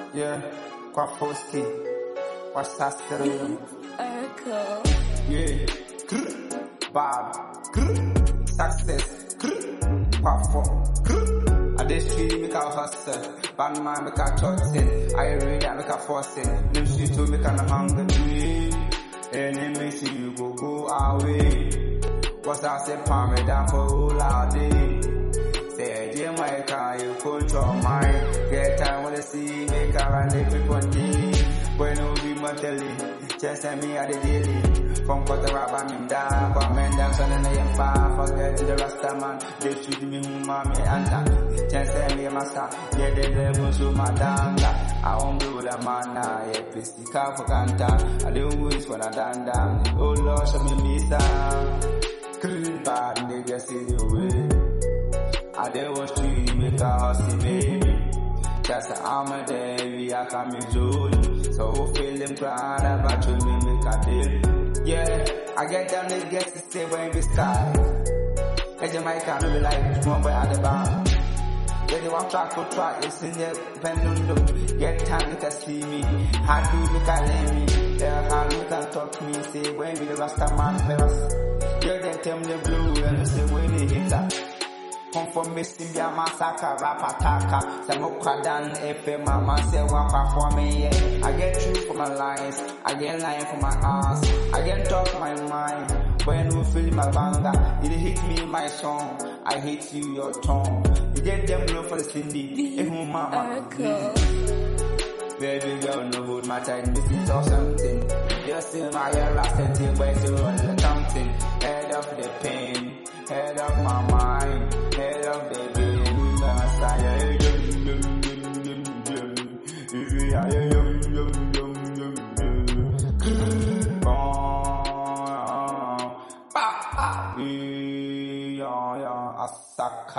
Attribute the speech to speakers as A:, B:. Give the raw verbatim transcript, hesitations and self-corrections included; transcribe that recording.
A: Yeah, Kwafoski, Wasastero,
B: Oracle.
A: yeah, grr, Bob, grr, success, grr, Kwafo, I just feel make a hustle, bad man make a touch, I read I make a force, them shit to make a hunger me, and it makes you go go away. What's I say, palm it down for all our day. Say, Jamaica, you control mine. Get time when I see me, Karen, they people day. When you be my telly, just send me at the daily. From Kota Rabba, me down, but men dance on the name far. Forget the Rasta man, they shoot me, mommy, and that. Just send me a master, yeah, they never show my danga. I won't do the man, yeah, please, the car for Ganta. I don't wish when I done down. Oh Lord, show me me some. Clean bad niggas see the way. I did was to make a hustle, baby. Just I'm a day, I come in June. So feel them crying about you, me make a deal. Yeah, I get them niggas to stay when we sky. And Jamaica, me be like, one boy at the bar. Yeah, they want track for track, you see the pendulum. Get time to see me. How do you can let me? Yeah, how you can talk to me, say when we the Rasta man first. Yeah, they tell me the blue and they say when they hit that. Come from Missy, be a massacre, rap attacker. Say mo kwadan, epe mama, say wapa for me, yeah. I get true for my lines, I get lying for my ass. I get talk my mind, when we feel my banga. It hit me my song, I hate you, your tongue. You get them blow for the Cindy, eh mama. Baby girl, no good my time, this is or something. Just in my ear, I said you way to run the something. Head of the pain, head of my mind, head of the game. I say, yum yum yum yum yum. If you are yum yum yum yum yum. Oh, ah, ah, yeah, yeah, Asaka.